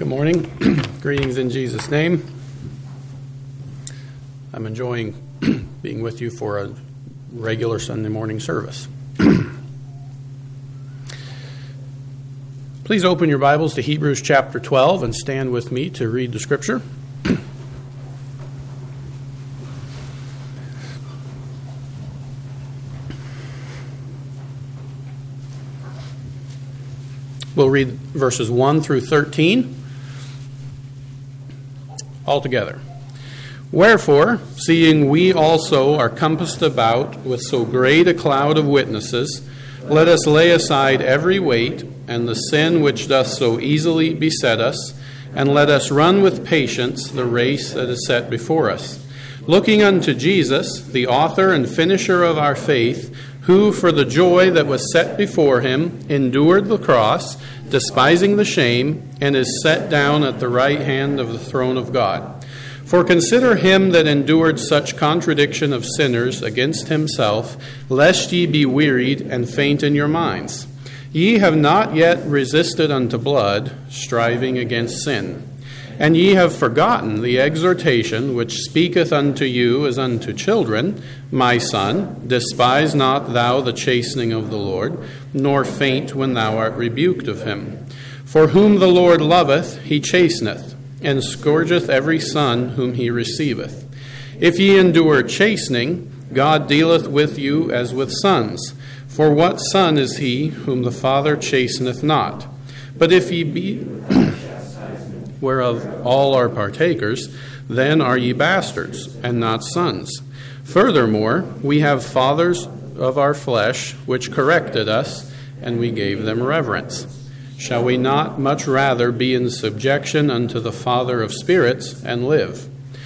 Good morning. Greetings in Jesus' name. I'm enjoying being with you for a regular Sunday morning service. Please open your Bibles to Hebrews chapter 12 and stand with me to read the scripture. We'll read verses 1 through 13 altogether. Wherefore, seeing we also are compassed about with so great a cloud of witnesses, let us lay aside every weight and the sin which doth so easily beset us, and let us run with patience the race that is set before us, looking unto Jesus, the author and finisher of our faith, who for the joy that was set before him endured the cross, despising the shame, and is set down at the right hand of the throne of God. For consider him that endured such contradiction of sinners against himself, lest ye be wearied and faint in your minds. Ye have not yet resisted unto blood, striving against sin. And ye have forgotten the exhortation which speaketh unto you as unto children, My son, despise not thou the chastening of the Lord, nor faint when thou art rebuked of him. For whom the Lord loveth, he chasteneth, and scourgeth every son whom he receiveth. If ye endure chastening, God dealeth with you as with sons. For what son is he whom the Father chasteneth not? But if ye be whereof all are partakers, then are ye bastards, and not sons. Furthermore, we have fathers of our flesh, which corrected us, and we gave them reverence. Shall we not much rather be in subjection unto the Father of spirits, and live?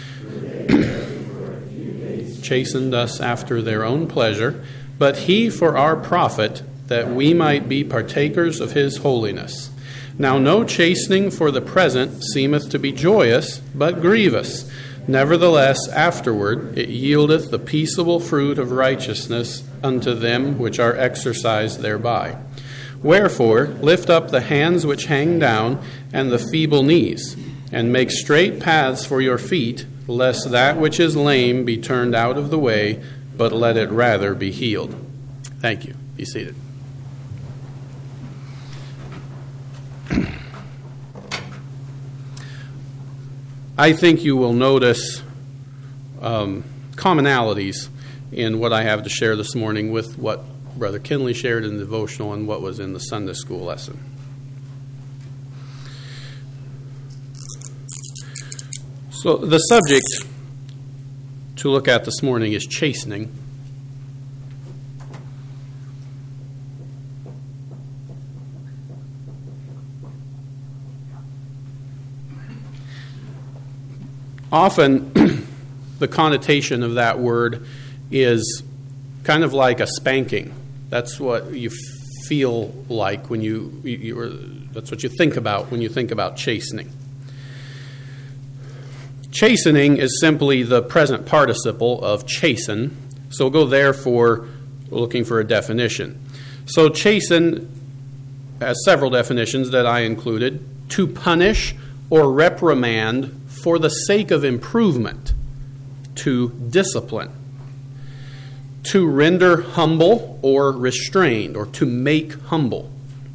Chastened us after their own pleasure, but he for our profit, that we might be partakers of his holiness. Now no chastening for the present seemeth to be joyous, but grievous. Nevertheless, afterward it yieldeth the peaceable fruit of righteousness unto them which are exercised thereby. Wherefore, lift up the hands which hang down, and the feeble knees, and make straight paths for your feet, lest that which is lame be turned out of the way, but let it rather be healed. Thank you. Be seated. I think you will notice commonalities in what I have to share this morning with what Brother Kinley shared in the devotional and what was in the Sunday school lesson. So the subject to look at this morning is chastening. Often, the connotation of that word is kind of like a spanking. That's what you feel like when that's what you think about when you think about chastening. Chastening is simply the present participle of chasten. So we'll go there for looking for a definition. So chasten has several definitions that I included: to punish or reprimand for the sake of improvement, to discipline, to render humble or restrained, or to make humble.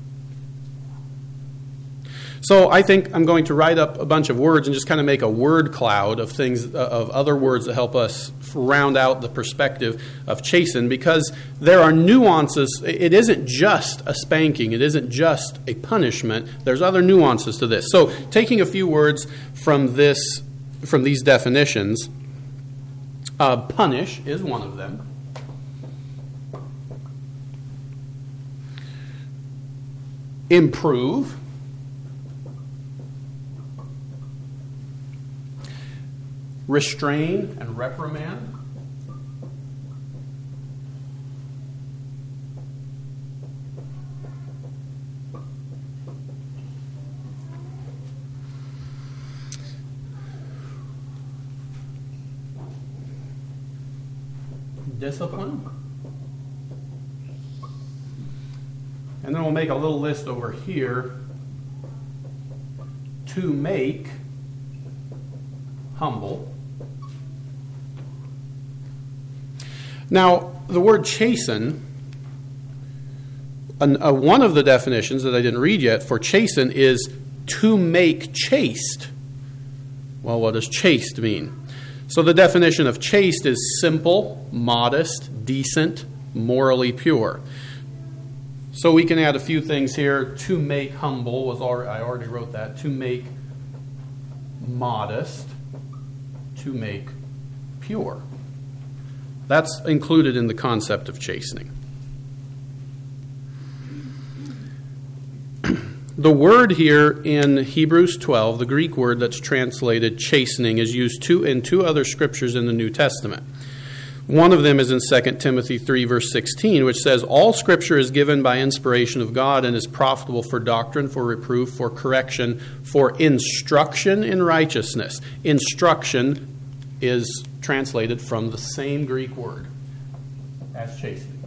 So I think I'm going to write up a bunch of words and just kind of make a word cloud of things, of other words that help us round out the perspective of chasten, because there are nuances. It isn't just a spanking. It isn't just a punishment. There's other nuances to this. So taking a few words from these definitions, punish is one of them. Improve. Restrain and reprimand. Discipline. And then we'll make a little list over here to make humble. Now, the word chasten, one of the definitions that I didn't read yet for chasten is to make chaste. Well, what does chaste mean? So the definition of chaste is simple, modest, decent, morally pure. So we can add a few things here. To make humble was I already wrote that. To make modest, to make pure. That's included in the concept of chastening. The word here in Hebrews 12, the Greek word that's translated chastening, is used in two other scriptures in the New Testament. One of them is in 2 Timothy 3, verse 16, which says, "All Scripture is given by inspiration of God and is profitable for doctrine, for reproof, for correction, for instruction in righteousness." Instruction is translated from the same Greek word as chastening.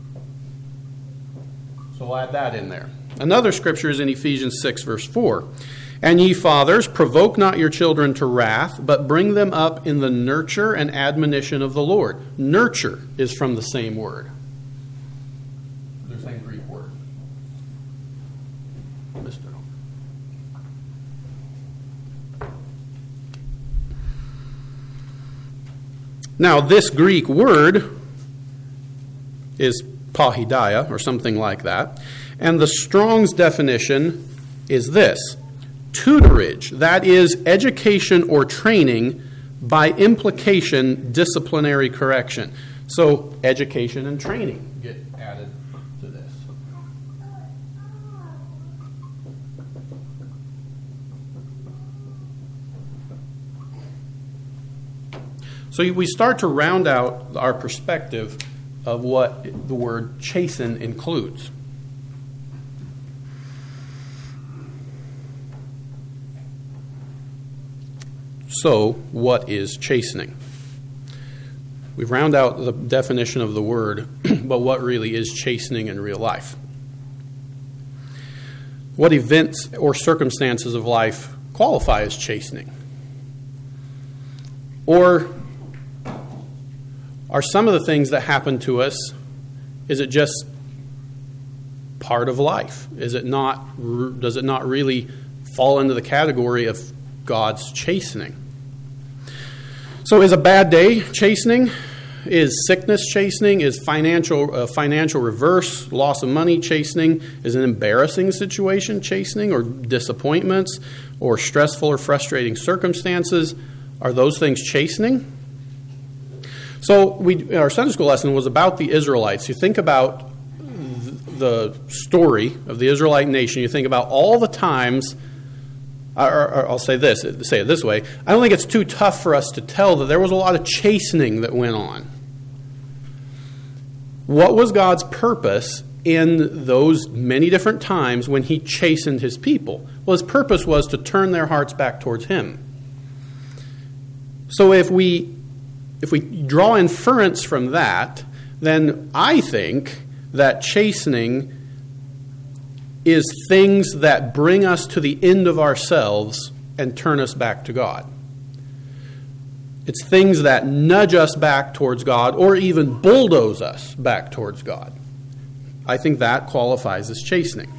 So we'll add that in there. Another scripture is in Ephesians 6, verse 4. "And ye fathers, provoke not your children to wrath, but bring them up in the nurture and admonition of the Lord." Nurture is from the same word. The same Greek word. Now, this Greek word is paideia, or something like that. And the Strong's definition is this: tutorage, that is education or training, by implication disciplinary correction. So education and training get added to this. So we start to round out our perspective of what the word chasten includes. So, what is chastening? We've rounded out the definition of the word, but what really is chastening in real life? What events or circumstances of life qualify as chastening? Or are some of the things that happen to us, is it just part of life? Does it not really fall into the category of God's chastening? So is a bad day chastening? Is sickness chastening? Is financial reverse, loss of money chastening? Is an embarrassing situation chastening, or disappointments, or stressful or frustrating circumstances? Are those things chastening? So our Sunday school lesson was about the Israelites. You think about the story of the Israelite nation. You think about all the times. Or I'll say it this way. I don't think it's too tough for us to tell that there was a lot of chastening that went on. What was God's purpose in those many different times when he chastened his people? Well, his purpose was to turn their hearts back towards him. So if we draw inference from that, then I think that chastening is things that bring us to the end of ourselves and turn us back to God. It's things that nudge us back towards God, or even bulldoze us back towards God. I think that qualifies as chastening.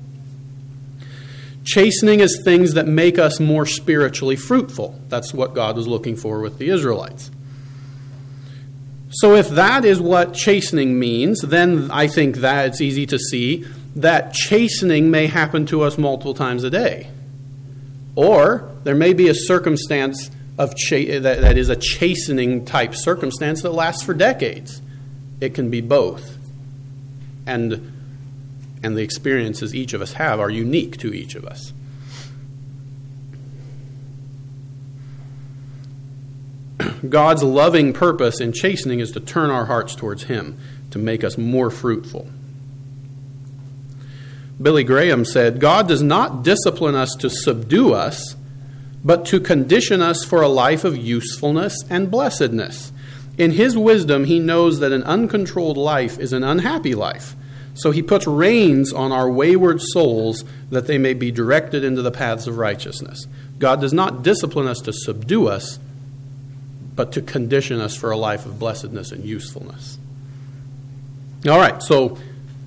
Chastening is things that make us more spiritually fruitful. That's what God was looking for with the Israelites. So if that is what chastening means, then I think that it's easy to see that chastening may happen to us multiple times a day. Or there may be a circumstance of that is a chastening type circumstance that lasts for decades. It can be both. And the experiences each of us have are unique to each of us. God's loving purpose in chastening is to turn our hearts towards him, to make us more fruitful. Billy Graham said, "God does not discipline us to subdue us, but to condition us for a life of usefulness and blessedness. In his wisdom, he knows that an uncontrolled life is an unhappy life. So he puts reins on our wayward souls that they may be directed into the paths of righteousness. God does not discipline us to subdue us, but to condition us for a life of blessedness and usefulness. All right, so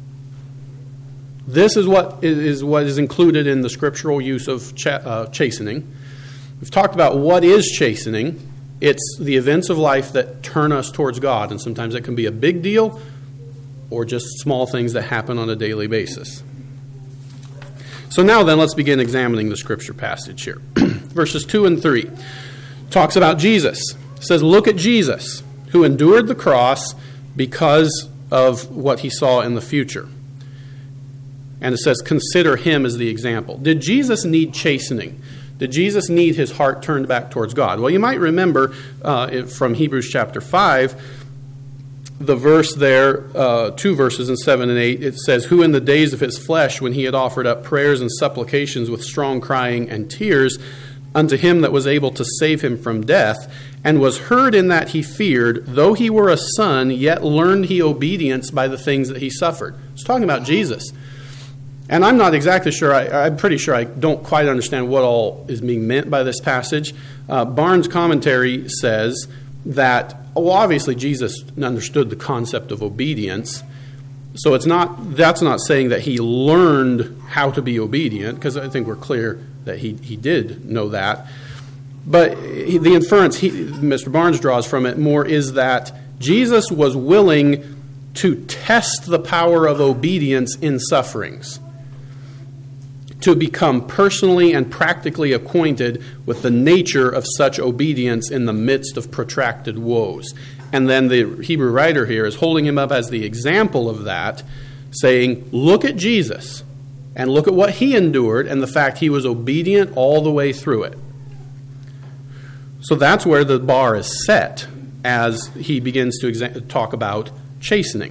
this is what is included in the scriptural use of chastening. We've talked about what is chastening. It's the events of life that turn us towards God, and sometimes it can be a big deal or just small things that happen on a daily basis. So now then, let's begin examining the scripture passage here. Verses 2 and 3 talks about Jesus. It says, look at Jesus, who endured the cross because of what he saw in the future. And it says, consider him as the example. Did Jesus need chastening? Did Jesus need his heart turned back towards God? Well, you might remember from Hebrews chapter 5, the verse there, 2 verses in 7 and 8, it says, who in the days of his flesh, when he had offered up prayers and supplications with strong crying and tears unto him that was able to save him from death, and was heard in that he feared, though he were a son, yet learned he obedience by the things that he suffered. It's talking about Jesus. And I'm not exactly sure, I'm pretty sure I don't quite understand what all is being meant by this passage. Barnes' commentary says that, obviously Jesus understood the concept of obedience. So that's not saying that he learned how to be obedient, because I think we're clear that he did know that. But the inference Mr. Barnes draws from it more is that Jesus was willing to test the power of obedience in sufferings, to become personally and practically acquainted with the nature of such obedience in the midst of protracted woes. And then the Hebrew writer here is holding him up as the example of that, saying, look at Jesus, and look at what he endured, and the fact he was obedient all the way through it. So that's where the bar is set as he begins to talk about chastening.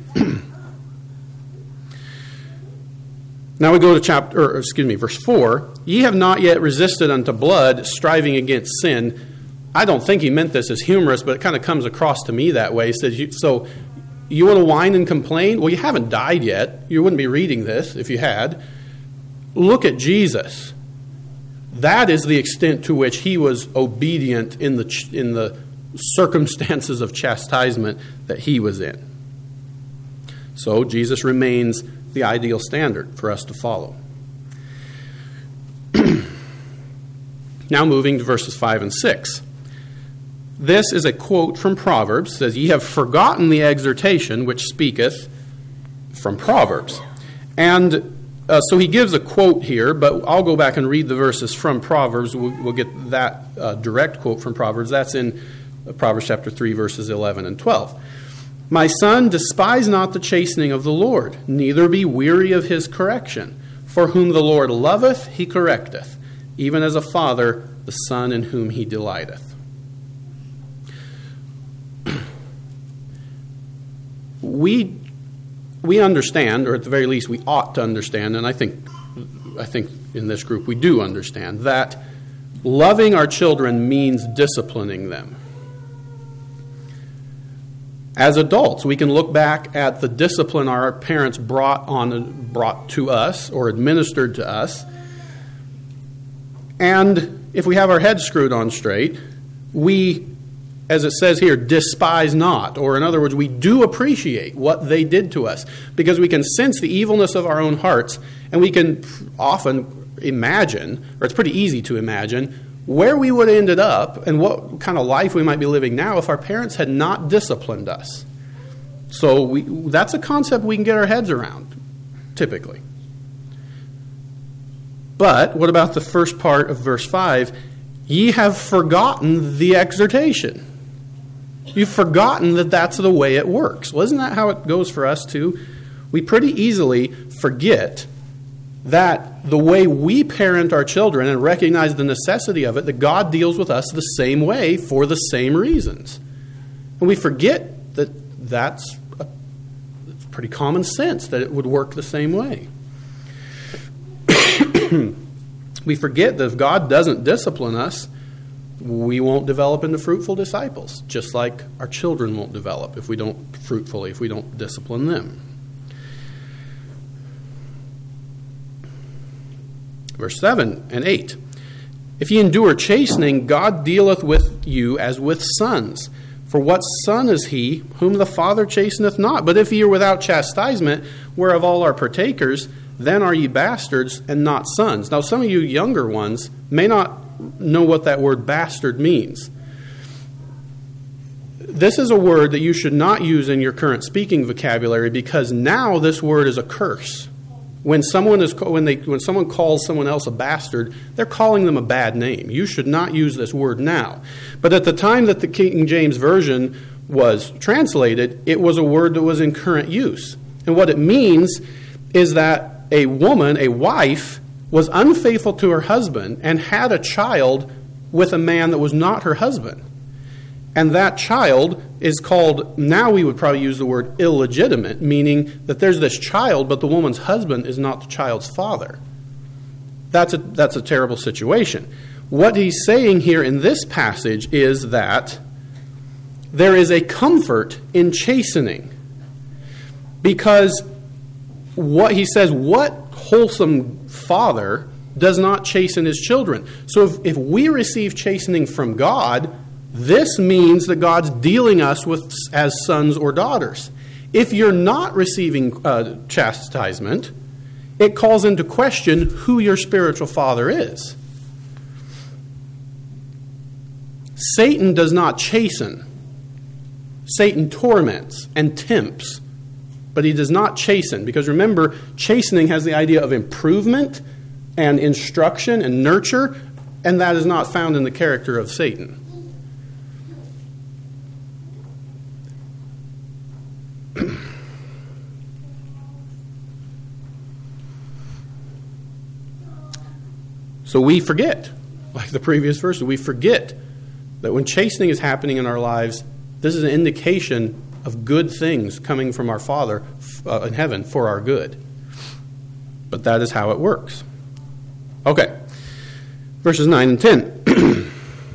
Now we go to verse 4. Ye have not yet resisted unto blood, striving against sin. I don't think he meant this as humorous, but it kind of comes across to me that way. He says, so you want to whine and complain? Well, you haven't died yet. You wouldn't be reading this if you had. Look at Jesus. That is the extent to which he was obedient in the circumstances of chastisement that he was in. So Jesus remains the ideal standard for us to follow. Now moving to verses 5 and 6. This is a quote from Proverbs. It says, ye have forgotten the exhortation which speaketh from Proverbs. And so he gives a quote here, but I'll go back and read the verses from Proverbs. We'll get that direct quote from Proverbs. That's in Proverbs chapter 3, verses 11 and 12. My son, despise not the chastening of the Lord, neither be weary of his correction. For whom the Lord loveth, he correcteth, even as a father the son in whom he delighteth. We understand, or at the very least we ought to understand, and I think in this group we do understand, that loving our children means disciplining them. As adults, we can look back at the discipline our parents brought to us or administered to us. And if we have our heads screwed on straight, we, as it says here, despise not. Or in other words, we do appreciate what they did to us, because we can sense the evilness of our own hearts, and we can often imagine, or it's pretty easy to imagine, where we would have ended up and what kind of life we might be living now if our parents had not disciplined us. So that's a concept we can get our heads around, typically. But what about the first part of verse 5? Ye have forgotten the exhortation. You've forgotten that that's the way it works. Well, isn't that how it goes for us too? We pretty easily forget that the way we parent our children and recognize the necessity of it, that God deals with us the same way for the same reasons. And we forget that it's pretty common sense that it would work the same way. We forget that if God doesn't discipline us, we won't develop into fruitful disciples, just like our children won't develop if we don't discipline them. Verse 7 and 8. If ye endure chastening, God dealeth with you as with sons. For what son is he whom the Father chasteneth not? But if ye are without chastisement, whereof all are partakers, then are ye bastards and not sons. Now some of you younger ones may not know what that word bastard means. This is a word that you should not use in your current speaking vocabulary, because now this word is a curse. When someone calls someone else a bastard, they're calling them a bad name. You should not use this word now. But at the time that the King James Version was translated, it was a word that was in current use. And what it means is that a woman, a wife, was unfaithful to her husband and had a child with a man that was not her husband. And that child is called, now we would probably use the word illegitimate, meaning that there's this child, but the woman's husband is not the child's father. That's a terrible situation. What he's saying here in this passage is that there is a comfort in chastening. Because what he says, what wholesome father does not chasten his children? So if we receive chastening from God, this means that God's dealing us with as sons or daughters. If you're not receiving chastisement, it calls into question who your spiritual father is. Satan does not chasten. Satan torments and tempts, but he does not chasten. Because remember, chastening has the idea of improvement and instruction and nurture, and that is not found in the character of Satan. So we forget, like the previous verse, we forget that when chastening is happening in our lives, this is an indication of good things coming from our Father in heaven for our good. But that is how it works. Okay, verses 9 and 10.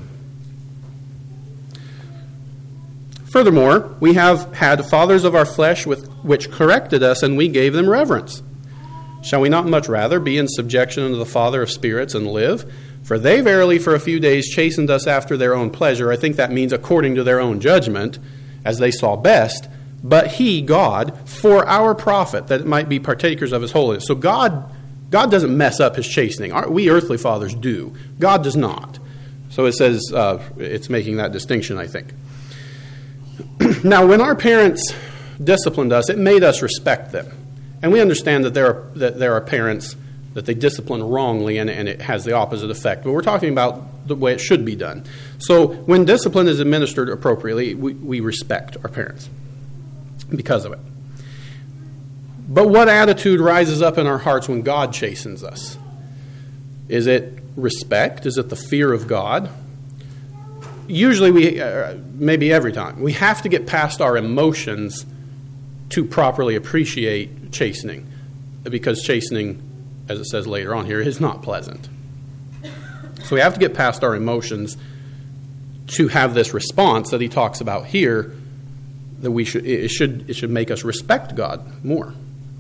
Furthermore, we have had fathers of our flesh which corrected us, and we gave them reverence. Shall we not much rather be in subjection unto the Father of spirits and live? For they verily for a few days chastened us after their own pleasure. I think that means according to their own judgment, as they saw best. But he, God, for our profit, that it might be partakers of his holiness. So God doesn't mess up his chastening. We earthly fathers do. God does not. So it says, it's making that distinction, I think. Now, when our parents disciplined us, it made us respect them. And we understand that there are parents that they discipline wrongly and it has the opposite effect. But we're talking about the way it should be done. So when discipline is administered appropriately, we respect our parents because of it. But what attitude rises up in our hearts when God chastens us? Is it respect? Is it the fear of God? Usually, maybe every time, we have to get past our emotions to properly appreciate chastening, because chastening, as it says later on here, is not pleasant. So we have to get past our emotions to have this response that he talks about here, that it should make us respect God more.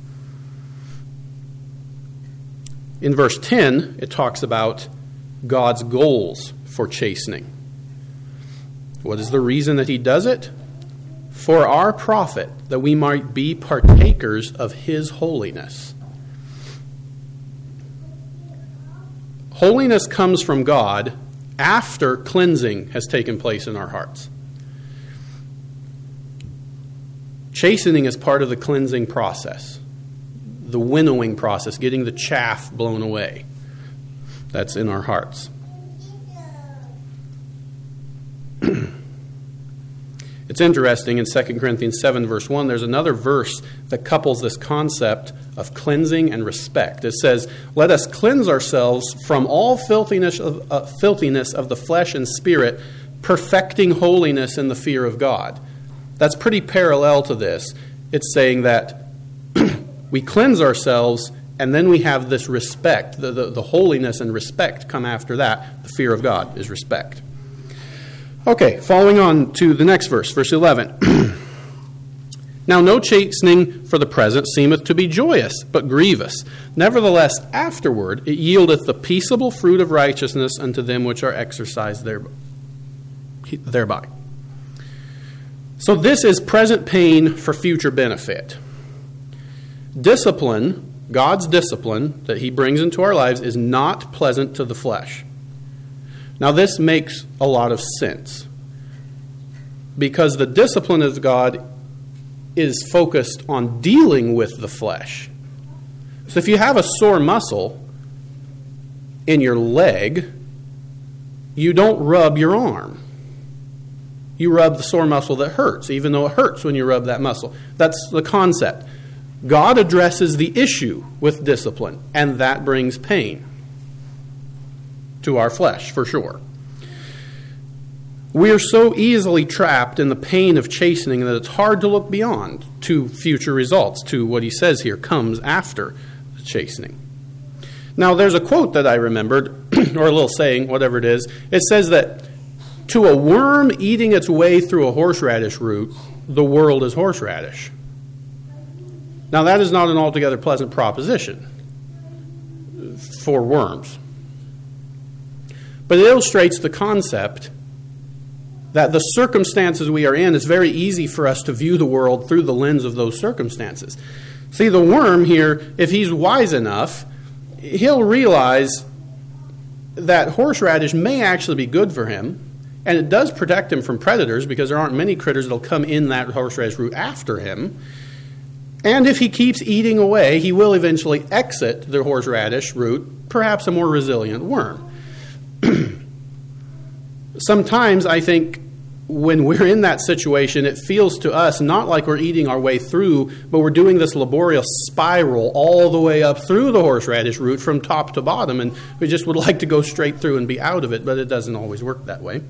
In verse 10, it talks about God's goals for chastening. What is the reason that he does it? For our profit, that we might be partakers of his holiness. Holiness comes from God after cleansing has taken place in our hearts. Chastening is part of the cleansing process, the winnowing process, getting the chaff blown away. That's in our hearts. It's interesting, in 2 Corinthians 7, verse 1, there's another verse that couples this concept of cleansing and respect. It says, let us cleanse ourselves from all filthiness of the flesh and spirit, perfecting holiness in the fear of God. That's pretty parallel to this. It's saying that we cleanse ourselves, and then we have this respect. The holiness and respect come after that. The fear of God is respect. Okay, following on to the next verse, verse 11. Now no chastening for the present seemeth to be joyous, but grievous. Nevertheless, afterward it yieldeth the peaceable fruit of righteousness unto them which are exercised thereby. So this is present pain for future benefit. Discipline, God's discipline that he brings into our lives, is not pleasant to the flesh. Now this makes a lot of sense, because the discipline of God is focused on dealing with the flesh. So if you have a sore muscle in your leg, you don't rub your arm. You rub the sore muscle that hurts, even though it hurts when you rub that muscle. That's the concept. God addresses the issue with discipline, and that brings pain to our flesh, for sure. We are so easily trapped in the pain of chastening that it's hard to look beyond to future results, to what he says here comes after the chastening. Now, there's a quote that I remembered, or a little saying, whatever it is. It says that to a worm eating its way through a horseradish root, the world is horseradish. Now, that is not an altogether pleasant proposition for worms. But it illustrates the concept that the circumstances we are in, is very easy for us to view the world through the lens of those circumstances. See, the worm here, if he's wise enough, he'll realize that horseradish may actually be good for him, and it does protect him from predators, because there aren't many critters that will come in that horseradish root after him. And if he keeps eating away, he will eventually exit the horseradish root, perhaps a more resilient worm. Sometimes I think when we're in that situation, it feels to us not like we're eating our way through, but we're doing this laborious spiral all the way up through the horseradish root from top to bottom, and we just would like to go straight through and be out of it, but it doesn't always work that way.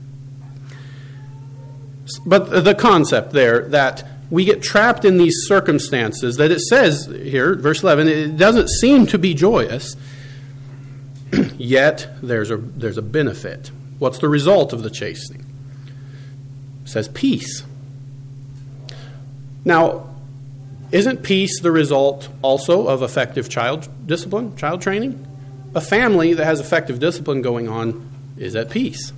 But the concept there, that we get trapped in these circumstances, that it says here, verse 11, it doesn't seem to be joyous, yet there's a benefit. What's the result of the chastening? It says peace. Now, isn't peace the result also of effective child discipline, child training? A family that has effective discipline going on is at peace.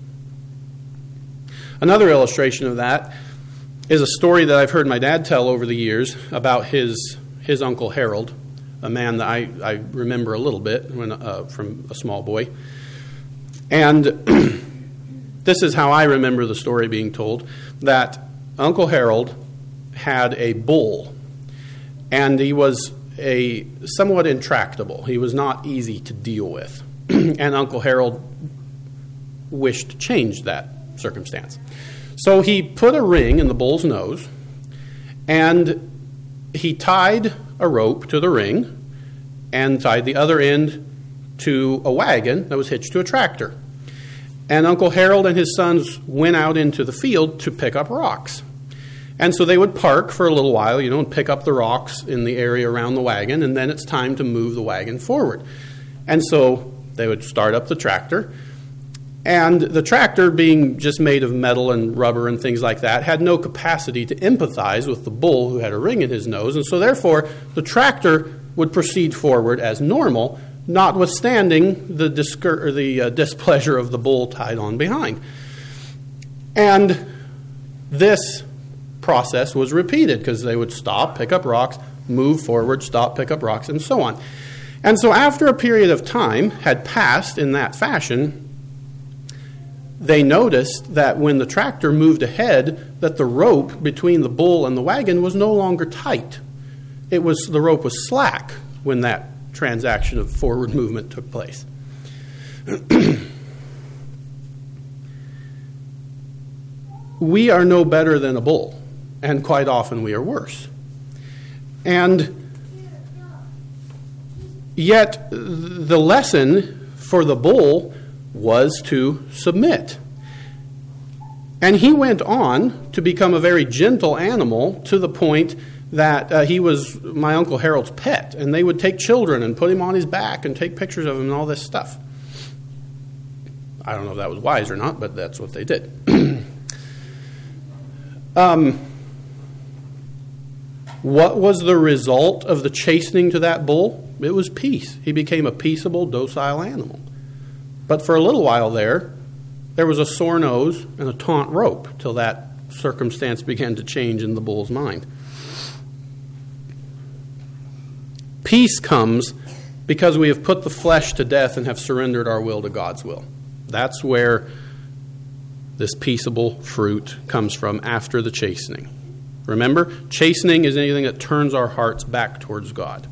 Another illustration of that is a story that I've heard my dad tell over the years about his Uncle Harold, a man that I remember a little bit from a small boy. And this is how I remember the story being told, that Uncle Harold had a bull, and he was somewhat intractable. He was not easy to deal with. And Uncle Harold wished to change that circumstance. So he put a ring in the bull's nose, and he tied a rope to the ring and tied the other end to a wagon that was hitched to a tractor. And Uncle Harold and his sons went out into the field to pick up rocks. And so they would park for a little while, and pick up the rocks in the area around the wagon, and then it's time to move the wagon forward. And so they would start up the tractor. And the tractor, being just made of metal and rubber and things like that, had no capacity to empathize with the bull who had a ring in his nose. And so therefore, the tractor would proceed forward as normal, notwithstanding the displeasure of the bull tied on behind. And this process was repeated, because they would stop, pick up rocks, move forward, stop, pick up rocks, and so on. And so after a period of time had passed in that fashion, they noticed that when the tractor moved ahead, that the rope between the bull and the wagon was no longer tight. The rope was slack when that transaction of forward movement took place. We are no better than a bull, and quite often we are worse. And yet the lesson for the bull was to submit. And he went on to become a very gentle animal, to the point that he was my Uncle Harold's pet, and they would take children and put him on his back and take pictures of him and all this stuff. I don't know if that was wise or not, but that's what they did. What was the result of the chastening to that bull? It was peace. He became a peaceable, docile animal. But for a little while there was a sore nose and a taut rope till that circumstance began to change in the bull's mind. Peace comes because we have put the flesh to death and have surrendered our will to God's will. That's where this peaceable fruit comes from after the chastening. Remember, chastening is anything that turns our hearts back towards God.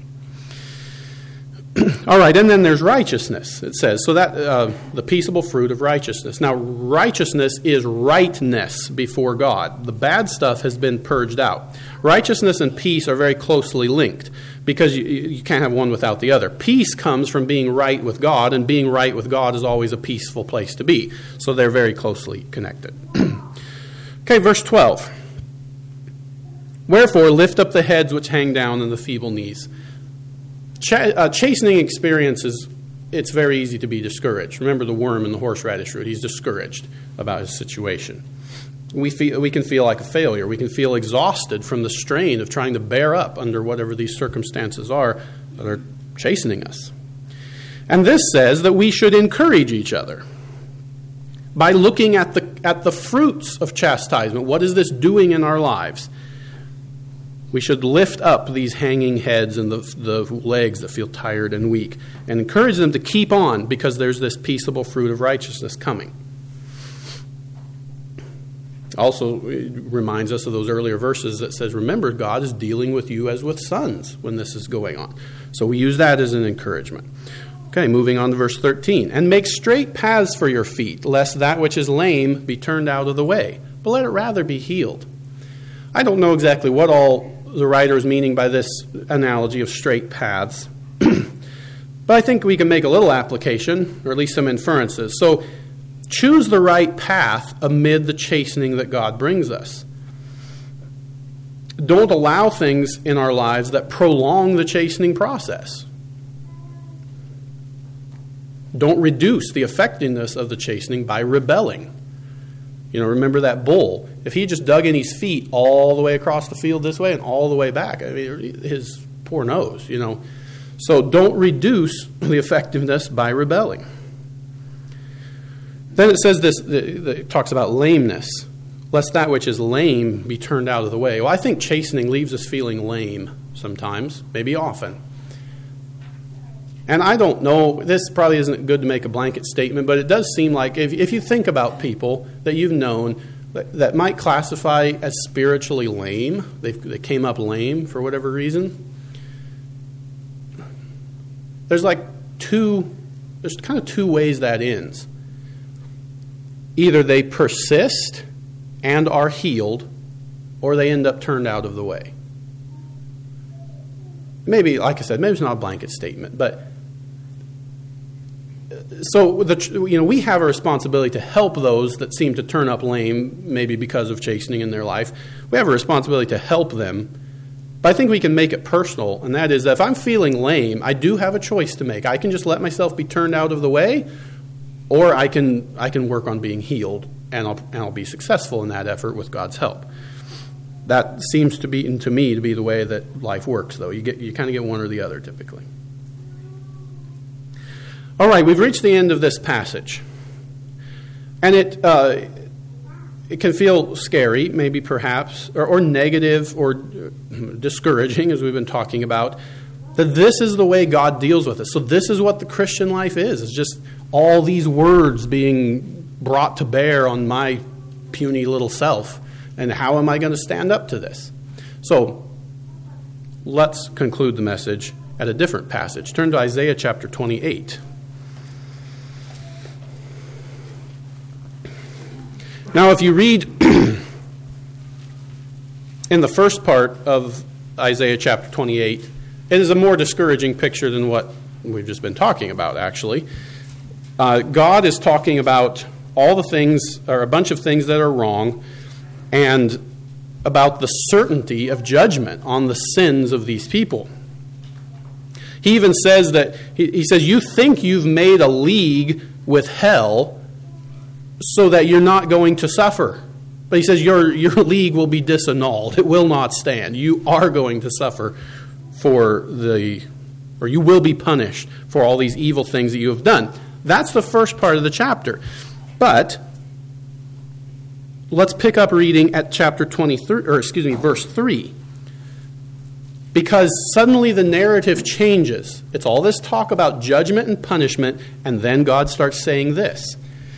All right, and then there's righteousness, it says. So that the peaceable fruit of righteousness. Now, righteousness is rightness before God. The bad stuff has been purged out. Righteousness and peace are very closely linked because you can't have one without the other. Peace comes from being right with God, and being right with God is always a peaceful place to be. So they're very closely connected. Okay, verse 12. Wherefore, lift up the heads which hang down and the feeble knees. Chastening experiences, it's very easy to be discouraged. Remember the worm in the horseradish root. He's discouraged about his situation. We can feel like a failure. We can feel exhausted from the strain of trying to bear up under whatever these circumstances are that are chastening us. And this says that we should encourage each other by looking at the fruits of chastisement. What is this doing in our lives? We should lift up these hanging heads and the legs that feel tired and weak and encourage them to keep on because there's this peaceable fruit of righteousness coming. Also, it reminds us of those earlier verses that says, remember, God is dealing with you as with sons when this is going on. So we use that as an encouragement. Okay, moving on to verse 13. And make straight paths for your feet, lest that which is lame be turned out of the way, but let it rather be healed. I don't know exactly what all the writer is meaning by this analogy of straight paths. But I think we can make a little application, or at least some inferences. So choose the right path amid the chastening that God brings us. Don't allow things in our lives that prolong the chastening process. Don't reduce the effectiveness of the chastening by rebelling. Remember that bull. If he just dug in his feet all the way across the field this way and all the way back, his poor nose, So don't reduce the effectiveness by rebelling. Then it says this, it talks about lameness. Lest that which is lame be turned out of the way. Well, I think chastening leaves us feeling lame sometimes, maybe often. And I don't know, this probably isn't good to make a blanket statement, but it does seem like if you think about people that you've known that might classify as spiritually lame, they came up lame for whatever reason, there's kind of two ways that ends. Either they persist and are healed, or they end up turned out of the way. Maybe, like I said, maybe it's not a blanket statement, but so we have a responsibility to help those that seem to turn up lame, maybe because of chastening in their life. We have a responsibility to help them, but I think we can make it personal, and that is that if I'm feeling lame, I do have a choice to make. I can just let myself be turned out of the way, or I can work on being healed, and I'll be successful in that effort with God's help. That seems to me to be the way that life works, though. You kind of get one or the other typically. All right, we've reached the end of this passage, and it can feel scary, maybe perhaps, or negative, or discouraging, as we've been talking about. That this is the way God deals with us. So this is what the Christian life is. It's just all these words being brought to bear on my puny little self. And how am I going to stand up to this? So let's conclude the message at a different passage. Turn to Isaiah chapter 28. Now, if you read in the first part of Isaiah chapter 28, it is a more discouraging picture than what we've just been talking about, actually. God is talking about all the things, or a bunch of things that are wrong, and about the certainty of judgment on the sins of these people. He even says that, he says, you think you've made a league with hell so that you're not going to suffer. But he says your league will be disannulled. It will not stand. You are going to suffer or you will be punished for all these evil things that you have done. That's the first part of the chapter. But let's pick up reading at verse 3. Because suddenly the narrative changes. It's all this talk about judgment and punishment, and then God starts saying this.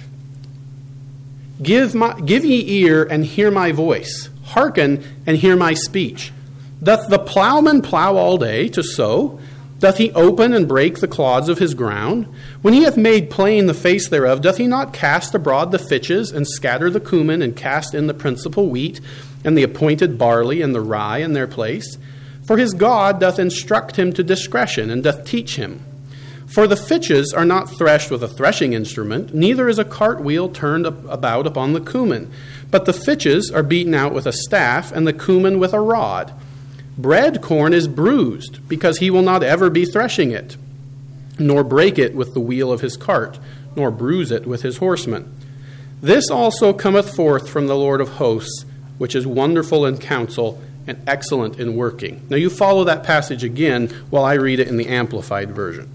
Give ye ear and hear my voice. Hearken and hear my speech. Doth the plowman plow all day to sow? Doth he open and break the clods of his ground? When he hath made plain the face thereof, doth he not cast abroad the fitches, and scatter the cumin, and cast in the principal wheat, and the appointed barley, and the rye in their place? For his God doth instruct him to discretion, and doth teach him. For the fitches are not threshed with a threshing instrument, neither is a cartwheel turned about upon the cumin. But the fitches are beaten out with a staff, and the cumin with a rod. Bread corn is bruised, because he will not ever be threshing it, nor break it with the wheel of his cart, nor bruise it with his horsemen. This also cometh forth from the Lord of hosts, which is wonderful in counsel, and excellent in working. Now you follow that passage again while I read it in the Amplified Version.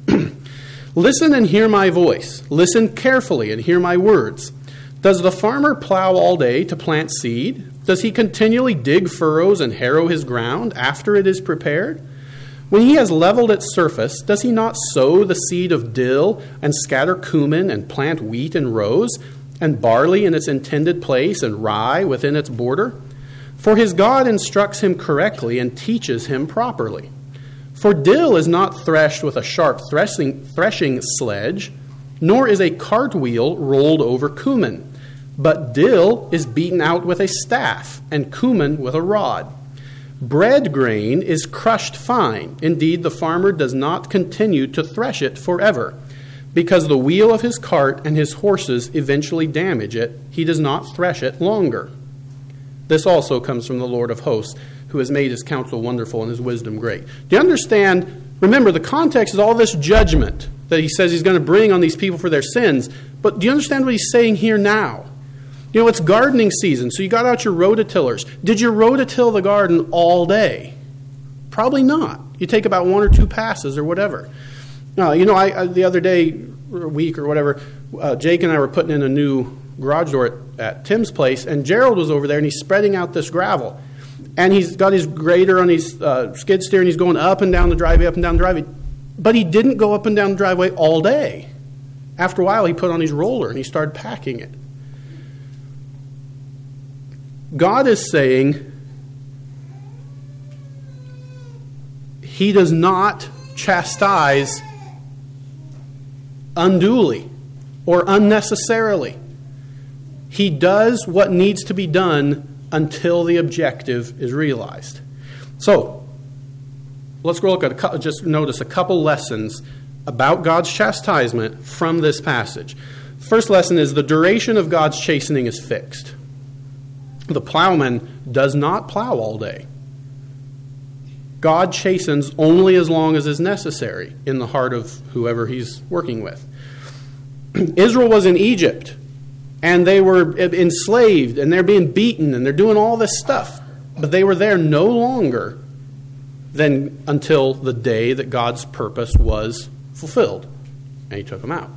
Listen and hear my voice. Listen carefully and hear my words. Does the farmer plow all day to plant seed? Does he continually dig furrows and harrow his ground after it is prepared? When he has leveled its surface, does he not sow the seed of dill and scatter cumin and plant wheat in rows, and barley in its intended place and rye within its border? For his God instructs him correctly and teaches him properly. For dill is not threshed with a sharp threshing sledge, nor is a cartwheel rolled over cumin. But dill is beaten out with a staff, and cumin with a rod. Bread grain is crushed fine. Indeed, the farmer does not continue to thresh it forever, because the wheel of his cart and his horses eventually damage it. He does not thresh it longer. This also comes from the Lord of hosts, who has made his counsel wonderful and his wisdom great. Do you understand? Remember, the context is all this judgment that he says he's going to bring on these people for their sins. But do you understand what he's saying here now? You know, it's gardening season, so you got out your rototillers. Did you rototill the garden all day? Probably not. You take about 1 or 2 passes or whatever. I the other day, or a week or whatever, Jake and I were putting in a new garage door at Tim's place, and Gerald was over there, and he's spreading out this gravel. And he's got his grader on his skid steer, and he's going up and down the driveway, up and down the driveway. But he didn't go up and down the driveway all day. After a while, he put on his roller, and he started packing it. God is saying he does not chastise unduly or unnecessarily. He does what needs to be done until the objective is realized. So, let's go look at just notice a couple lessons about God's chastisement from this passage. First lesson is the duration of God's chastening is fixed. The plowman does not plow all day. God chastens only as long as is necessary in the heart of whoever he's working with. Israel was in Egypt, and they were enslaved, and they're being beaten, and they're doing all this stuff. But they were there no longer than until the day that God's purpose was fulfilled, and he took them out.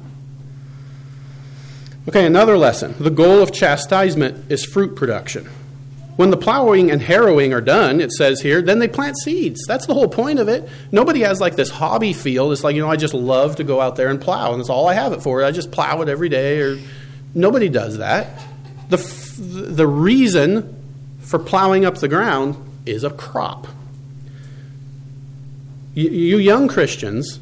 Okay, another lesson. The goal of chastisement is fruit production. When the plowing and harrowing are done, it says here, then they plant seeds. That's the whole point of it. Nobody has like this hobby field. It's like, I just love to go out there and plow, and that's all I have it for. I just plow it every day. Or nobody does that. The reason for plowing up the ground is a crop. You young Christians,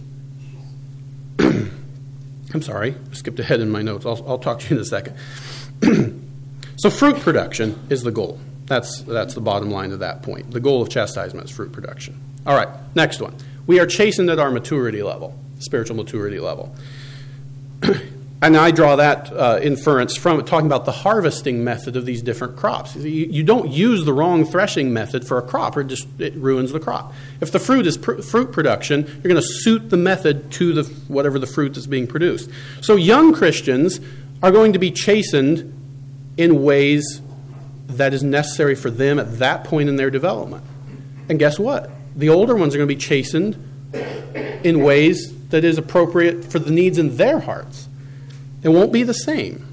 I'm sorry, I skipped ahead in my notes. I'll talk to you in a second. So fruit production is the goal. That's the bottom line of that point. The goal of chastisement is fruit production. All right, next one. We are chastened at our maturity level, spiritual maturity level. And I draw that inference from talking about the harvesting method of these different crops. You don't use the wrong threshing method for a crop, or it ruins the crop. If the fruit is fruit production, you're going to suit the method to whatever the fruit is being produced. So young Christians are going to be chastened in ways that is necessary for them at that point in their development. And guess what? The older ones are going to be chastened in ways that is appropriate for the needs in their hearts. It won't be the same.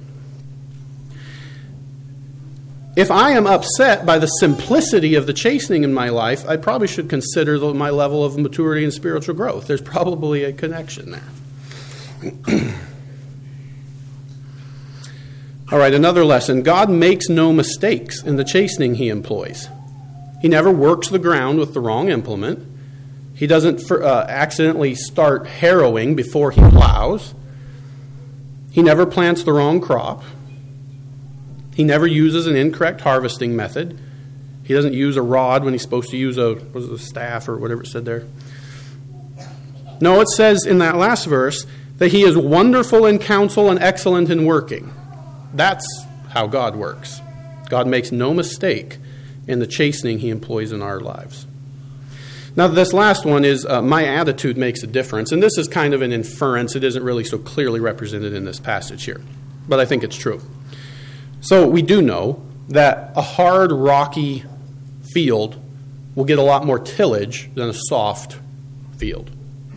If I am upset by the simplicity of the chastening in my life, I probably should consider my level of maturity and spiritual growth. There's probably a connection there. All right, another lesson. God makes no mistakes in the chastening he employs. He never works the ground with the wrong implement. He doesn't accidentally start harrowing before he plows. He never plants the wrong crop. He never uses an incorrect harvesting method. He doesn't use a rod when he's supposed to use a staff or whatever it said there. No, it says in that last verse that he is wonderful in counsel and excellent in working. That's how God works. God makes no mistake in the chastening he employs in our lives. Now, this last one is my attitude makes a difference. And this is kind of an inference. It isn't really so clearly represented in this passage here. But I think it's true. So we do know that a hard, rocky field will get a lot more tillage than a soft field.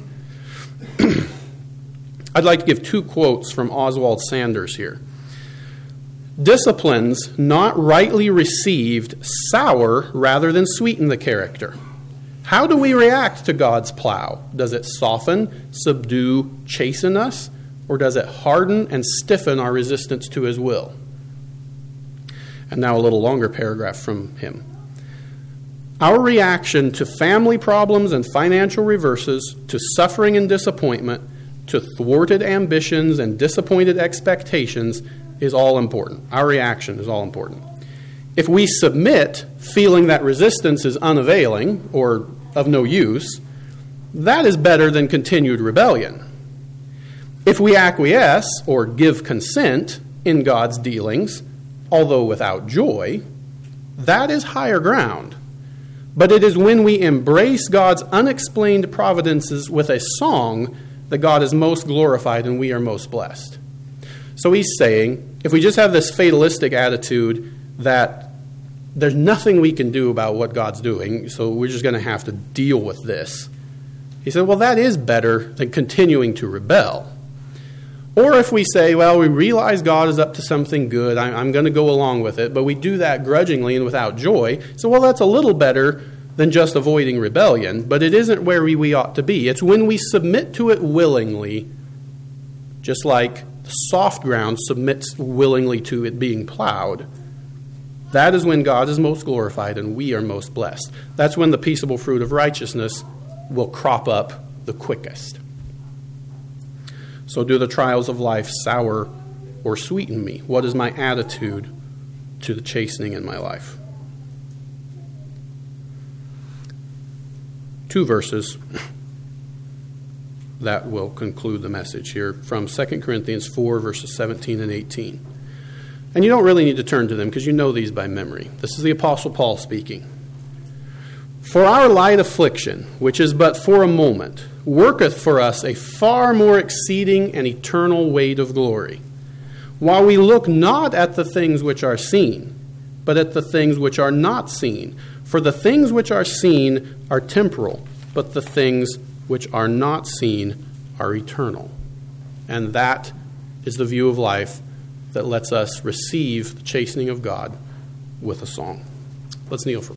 I'd like to give 2 quotes from Oswald Sanders here. Disciplines not rightly received sour rather than sweeten the character. How do we react to God's plow? Does it soften, subdue, chasten us, or does it harden and stiffen our resistance to his will? And now a little longer paragraph from him. Our reaction to family problems and financial reverses, to suffering and disappointment, to thwarted ambitions and disappointed expectations is all important. Our reaction is all important. If we submit, feeling that resistance is unavailing or of no use, that is better than continued rebellion. If we acquiesce or give consent in God's dealings, although without joy, that is higher ground. But it is when we embrace God's unexplained providences with a song that God is most glorified and we are most blessed. So he's saying, if we just have this fatalistic attitude that there's nothing we can do about what God's doing, so we're just going to have to deal with this, he said, well, that is better than continuing to rebel. Or if we say, well, we realize God is up to something good, I'm going to go along with it, but we do that grudgingly and without joy, so well, that's a little better than just avoiding rebellion, but it isn't where we ought to be. It's when we submit to it willingly, just like the soft ground submits willingly to it being plowed. That is when God is most glorified and we are most blessed. That's when the peaceable fruit of righteousness will crop up the quickest. So do the trials of life sour or sweeten me? What is my attitude to the chastening in my life? 2 verses that will conclude the message here from 2 Corinthians 4, verses 17 and 18. And you don't really need to turn to them because you know these by memory. This is the Apostle Paul speaking. For our light affliction, which is but for a moment, worketh for us a far more exceeding and eternal weight of glory, while we look not at the things which are seen, but at the things which are not seen. For the things which are seen are temporal, but the things which are not seen are eternal. And that is the view of life that lets us receive the chastening of God with a song. Let's kneel for